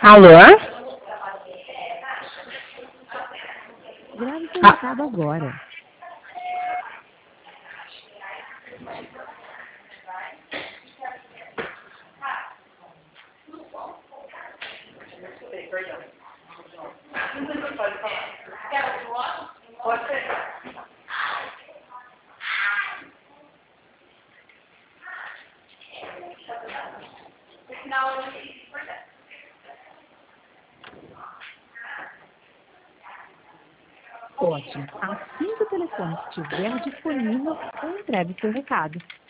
Alô? Grave seu recado agora. Ótimo. Assim que o telefone estiver disponível, eu entrego seu recado.